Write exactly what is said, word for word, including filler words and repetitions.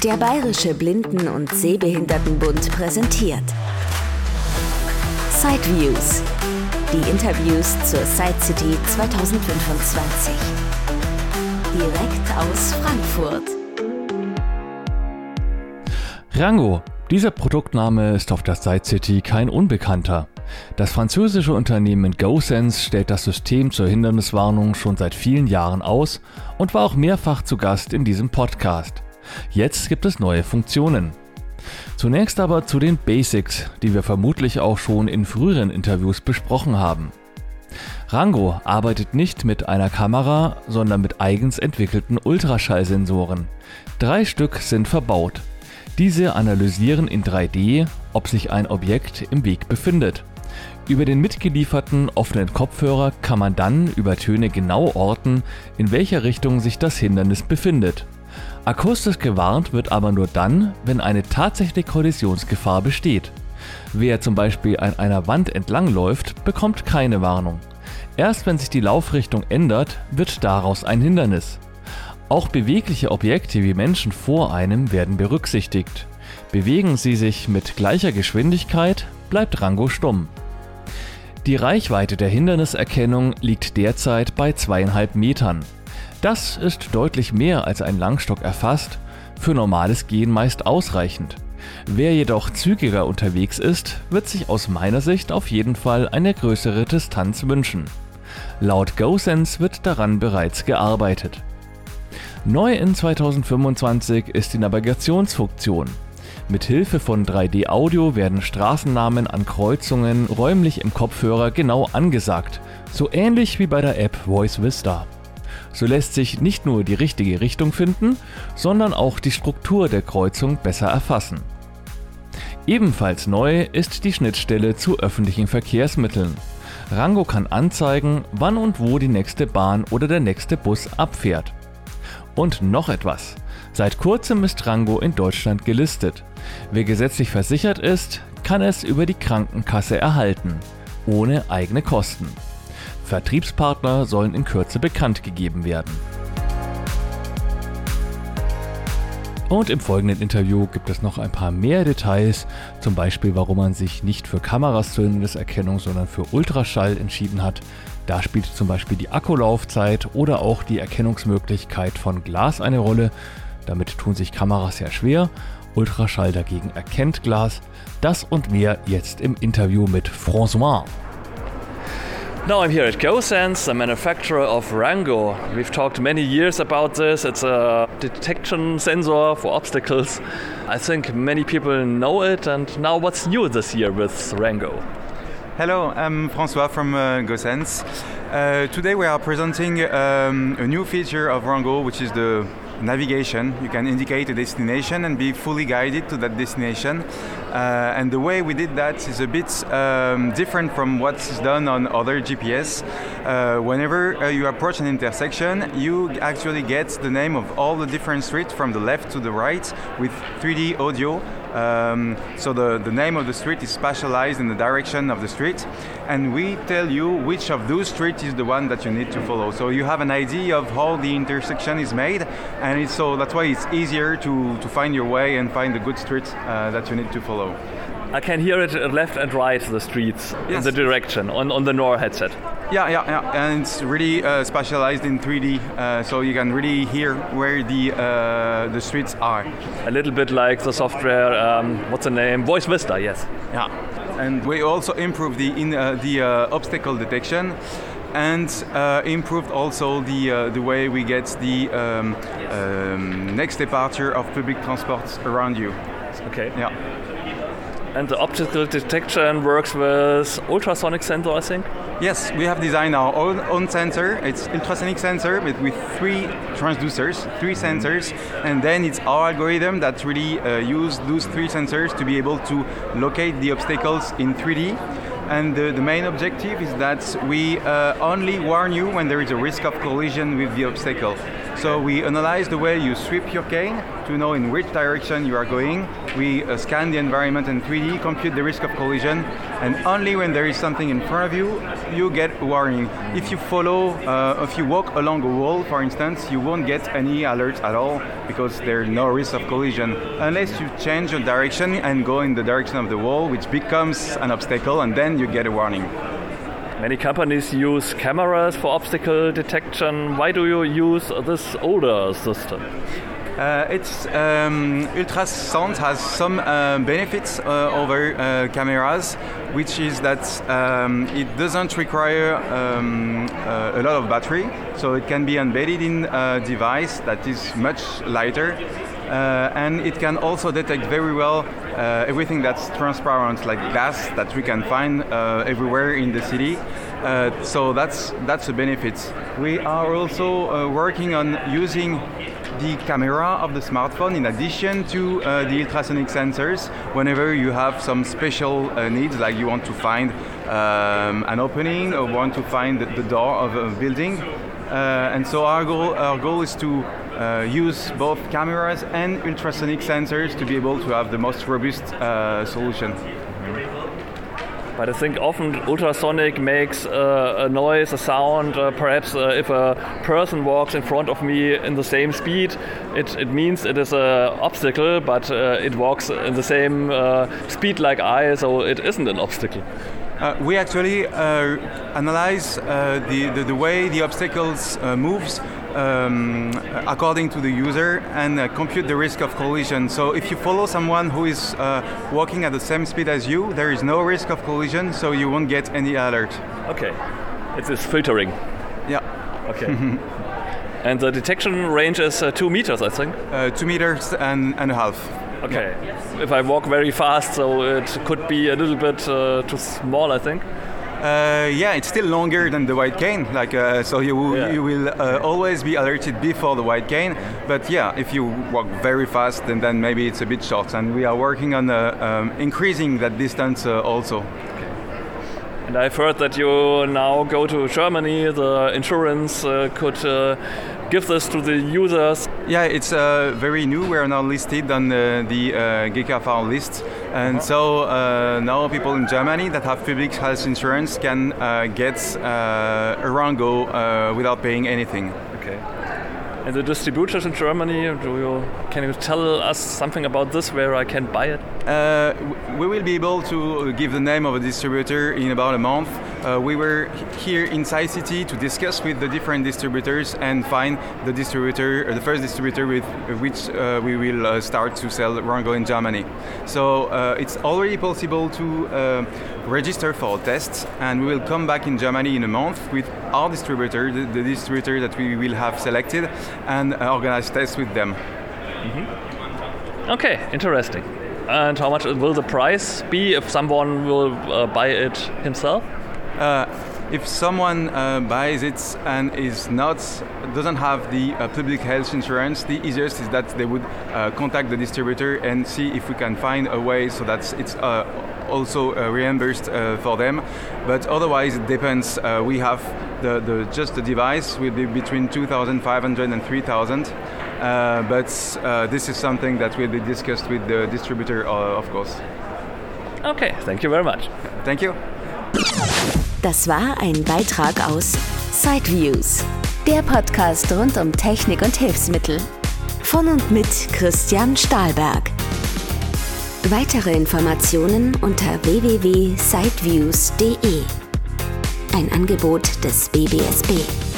Der Bayerische Blinden- und Sehbehindertenbund präsentiert Sideviews, die Interviews zur Side City zwanzig fünfundzwanzig. Direkt aus Frankfurt. Rango. Dieser Produktname ist auf der Side City kein Unbekannter. Das französische Unternehmen GoSense stellt das System zur Hinderniswarnung schon seit vielen Jahren aus und war auch mehrfach zu Gast in diesem Podcast. Jetzt gibt es neue Funktionen. Zunächst aber zu den Basics, die wir vermutlich auch schon in früheren Interviews besprochen haben. Rango arbeitet nicht mit einer Kamera, sondern mit eigens entwickelten Ultraschallsensoren. Drei Stück sind verbaut. Diese analysieren in drei D, ob sich ein Objekt im Weg befindet. Über den mitgelieferten offenen Kopfhörer kann man dann über Töne genau orten, in welcher Richtung sich das Hindernis befindet. Akustisch gewarnt wird aber nur dann, wenn eine tatsächliche Kollisionsgefahr besteht. Wer zum Beispiel an einer Wand entlangläuft, bekommt keine Warnung. Erst wenn sich die Laufrichtung ändert, wird daraus ein Hindernis. Auch bewegliche Objekte wie Menschen vor einem werden berücksichtigt. Bewegen sie sich mit gleicher Geschwindigkeit, bleibt Rango stumm. Die Reichweite der Hinderniserkennung liegt derzeit bei zweieinhalb Metern. Das ist deutlich mehr als ein Langstock erfasst, für normales Gehen meist ausreichend. Wer jedoch zügiger unterwegs ist, wird sich aus meiner Sicht auf jeden Fall eine größere Distanz wünschen. Laut GoSense wird daran bereits gearbeitet. Neu in zwanzig fünfundzwanzig ist die Navigationsfunktion. Mit Hilfe von drei D Audio werden Straßennamen an Kreuzungen räumlich im Kopfhörer genau angesagt, so ähnlich wie bei der App Voice Vista. So lässt sich nicht nur die richtige Richtung finden, sondern auch die Struktur der Kreuzung besser erfassen. Ebenfalls neu ist die Schnittstelle zu öffentlichen Verkehrsmitteln. Rango kann anzeigen, wann und wo die nächste Bahn oder der nächste Bus abfährt. Und noch etwas. Seit kurzem ist Rango in Deutschland gelistet. Wer gesetzlich versichert ist, kann es über die Krankenkasse erhalten, ohne eigene Kosten. Vertriebspartner sollen in Kürze bekannt gegeben werden. Und im folgenden Interview gibt es noch ein paar mehr Details, zum Beispiel warum man sich nicht für Kameras zur Hinderniserkennung, sondern für Ultraschall entschieden hat. Da spielt zum Beispiel die Akkulaufzeit oder auch die Erkennungsmöglichkeit von Glas eine Rolle. Damit tun sich Kameras sehr schwer. Ultraschall dagegen erkennt Glas. Das und mehr jetzt im Interview mit François. Now I'm here at GoSense, the manufacturer of Rango. We've talked many years about this. It's a detection sensor for obstacles. I think many people know it. And now what's new this year with Rango? Hello, I'm François from uh, GoSense. Uh, today we are presenting um, a new feature of Rango, which is the navigation. You can indicate a destination and be fully guided to that destination. Uh, and the way we did that is a bit um, different from what's done on other G P S. Uh, whenever uh, you approach an intersection, you actually get the name of all the different streets from the left to the right with three D audio. Um, so the, the name of the street is spatialized in the direction of the street, and we tell you which of those streets is the one that you need to follow. So you have an idea of how the intersection is made, and it's, so that's why it's easier to, to find your way and find the good street uh, that you need to follow. I can hear it left and right, the streets, yes. In the direction, on, on the N O R headset. Yeah, yeah, yeah, and it's really uh, specialized in three D, uh, so you can really hear where the uh, the streets are. A little bit like the software, um, what's the name? Voice Vista, yes. Yeah, and we also improved the in uh, the uh, obstacle detection, and uh, improved also the uh, the way we get the um, um, next departure of public transport around you. Okay. Yeah. And the optical detection works with ultrasonic sensor, I think? Yes, we have designed our own, own sensor. It's ultrasonic sensor with, with three transducers, three sensors, and then it's our algorithm that really uh, use those three sensors to be able to locate the obstacles in three D. And the, the main objective is that we uh, only warn you when there is a risk of collision with the obstacle. So we analyze the way you sweep your cane, to know in which direction you are going. We uh, scan the environment in three D, compute the risk of collision, and only when there is something in front of you, you get a warning. If you follow, uh, if you walk along a wall, for instance, you won't get any alerts at all because there's no risk of collision, unless you change your direction and go in the direction of the wall, which becomes an obstacle, and then you get a warning. Many companies use cameras for obstacle detection. Why do you use this older system? Uh, it's um, ultrasound has some uh, benefits uh, over uh, cameras, which is that um, it doesn't require um, uh, a lot of battery, so it can be embedded in a device that is much lighter, uh, and it can also detect very well uh, everything that's transparent, like glass that we can find uh, everywhere in the city. Uh, so that's that's a benefit. We are also uh, working on using the camera of the smartphone in addition to uh, the ultrasonic sensors whenever you have some special uh, needs, like you want to find um, an opening or want to find the door of a building. Uh, and so our goal, our goal is to uh, use both cameras and ultrasonic sensors to be able to have the most robust uh, solution. But I think often ultrasonic makes uh, a noise, a sound. Uh, perhaps uh, if a person walks in front of me in the same speed, it, it means it is an obstacle, but uh, it walks in the same uh, speed like I, so it isn't an obstacle. Uh, we actually uh, analyze uh, the, the, the way the obstacles uh, moves um, according to the user and uh, compute the risk of collision. So if you follow someone who is uh, walking at the same speed as you, there is no risk of collision, so you won't get any alert. Okay, it is filtering. Yeah. Okay. And the detection range is uh, two meters, I think? Uh, two meters and, and a half. Okay. Yeah. If I walk very fast, so it could be a little bit uh, too small, I think. Uh, yeah, it's still longer than the white cane. Like uh, so, you yeah. you will uh, always be alerted before the white cane. But yeah, if you walk very fast, then then maybe it's a bit short. And we are working on uh, um, increasing that distance uh, also. Okay. And I've heard that you now go to Germany. The insurance uh, could uh, give this to the users. Yeah, it's uh, very new. We are now listed on uh, the uh, G K V list. And uh-huh. so uh, now people in Germany that have public health insurance can uh, get uh, a Rango uh, without paying anything. Okay. And the distributors in Germany, do you, can you tell us something about this, where I can buy it? Uh, we will be able to give the name of a distributor in about a month. Uh, we were here in SciCity to discuss with the different distributors and find the distributor, uh, the first distributor with which uh, we will uh, start to sell Rango in Germany. So uh, it's already possible to uh, register for tests, and we will come back in Germany in a month with our distributor, the, the distributor that we will have selected, and uh, organize tests with them. Mm-hmm. Okay, interesting. And how much will the price be if someone will uh, buy it himself? Uh, if someone uh, buys it and is not doesn't have the uh, public health insurance, the easiest is that they would uh, contact the distributor and see if we can find a way so that it's uh, also uh, reimbursed uh, for them. But otherwise, it depends. Uh, we have the, the just the device will be between two thousand five hundred and three thousand. Uh, but uh, this is something that will be discussed with the distributor, uh, of course. Okay, thank you very much. Thank you. Das war ein Beitrag aus Sideviews, der Podcast rund um Technik und Hilfsmittel. Von und mit Christian Stahlberg. Weitere Informationen unter w w w punkt sideviews punkt d e. Ein Angebot des B B S B.